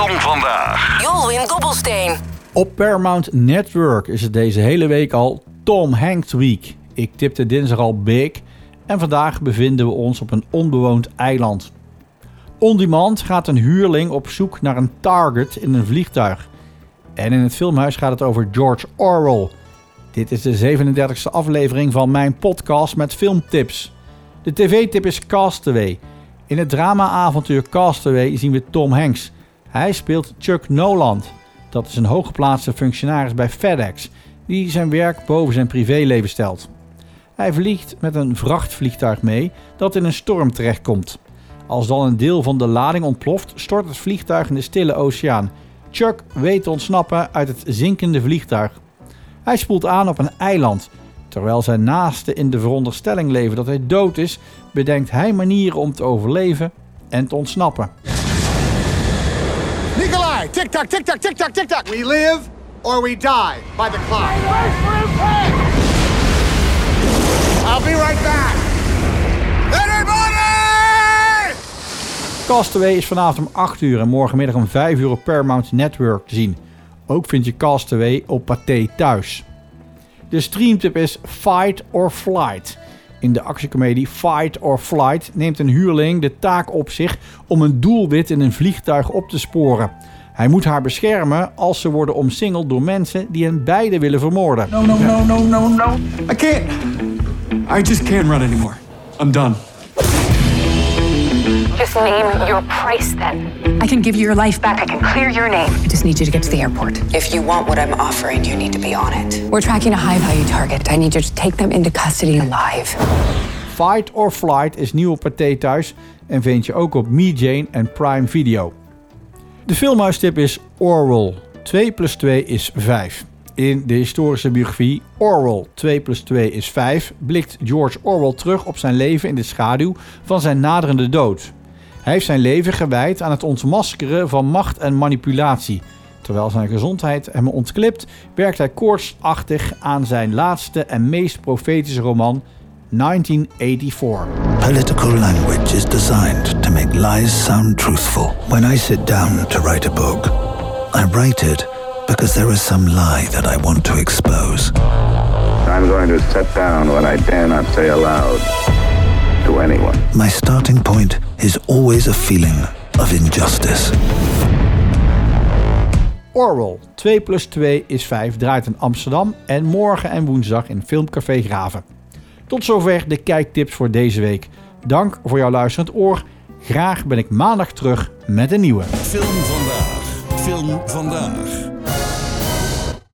van vandaag. Jolwin Dobbelsteen. Op Paramount Network is het deze hele week al Tom Hanks Week. Ik tipte dinsdag al Big en vandaag bevinden we ons op een onbewoond eiland. On Demand gaat een huurling op zoek naar een target in een vliegtuig. En in het filmhuis gaat het over George Orwell. Dit is de 37e aflevering van mijn podcast met filmtips. De tv-tip is Castaway. In het drama-avontuur Castaway zien we Tom Hanks. Hij speelt Chuck Noland. Dat is een hooggeplaatste functionaris bij FedEx die zijn werk boven zijn privéleven stelt. Hij vliegt met een vrachtvliegtuig mee dat in een storm terechtkomt. Als dan een deel van de lading ontploft, stort het vliegtuig in de stille oceaan. Chuck weet te ontsnappen uit het zinkende vliegtuig. Hij spoelt aan op een eiland. Terwijl zijn naasten in de veronderstelling leven dat hij dood is, bedenkt hij manieren om te overleven en te ontsnappen. Nikolai, tick-tock, tick-tock, tick-tock, tick-tock. We live or we die by the clock. I'll be right back. Everybody! Castaway is vanavond om 8 uur en morgenmiddag om 5 uur op Paramount Network te zien. Ook vind je Castaway op Pathé Thuis. De streamtip is Fight or Flight. In de actiecomedie Fight or Flight neemt een huurling de taak op zich om een doelwit in een vliegtuig op te sporen. Hij moet haar beschermen als ze worden omsingeld door mensen die hen beiden willen vermoorden. No. I can't. I just can't run anymore. I'm done. Just name your price then. I can give you your life back. I can clear your name. I just need you to get to the airport. If you want what I'm offering, you need to be on it. We're tracking a high-value target. I need you to take them into custody alive. Fight or Flight is nieuw op Pathé Thuis en vind je ook op MeJane en Prime Video. De filmhuistip is Orwell. 2 + 2 is 5. In de historische biografie Orwell 2 + 2 is 5 blikt George Orwell terug op zijn leven in de schaduw van zijn naderende dood. Hij heeft zijn leven gewijd aan het ontmaskeren van macht en manipulatie. Terwijl zijn gezondheid hem ontklipt, werkt hij koortsachtig aan zijn laatste en meest profetische roman 1984. Political language is designed to make lies sound truthful. When I sit down to write a book, I write it because there is some lie that I want to expose. I'm going to set down what I dare not say aloud to anyone. My starting point is always a feeling of injustice. Orwell 2 + 2 is 5 draait in Amsterdam en morgen en woensdag in Filmcafé Graven. Tot zover de kijktips voor deze week. Dank voor jouw luisterend oor. Graag ben ik maandag terug met een nieuwe. Film vandaag.